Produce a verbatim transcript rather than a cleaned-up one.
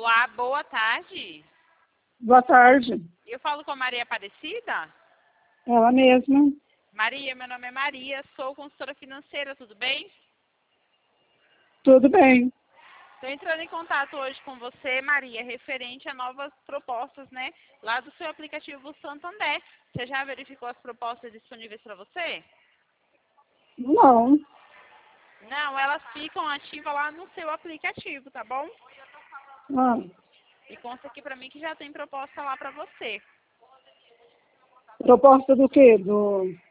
Olá, boa tarde. Boa tarde. Eu falo com a Maria Aparecida? Ela mesma. Maria, meu nome é Maria, sou consultora financeira, tudo bem? Tudo bem. Estou entrando em contato hoje com você, Maria, referente a novas propostas, né? Lá do seu aplicativo Santander. Você já verificou as propostas disponíveis para você? Não. Não, elas ficam ativas lá no seu aplicativo, tá bom? Ah, E consta aqui para mim que já tem proposta lá para você. proposta do quê? Do...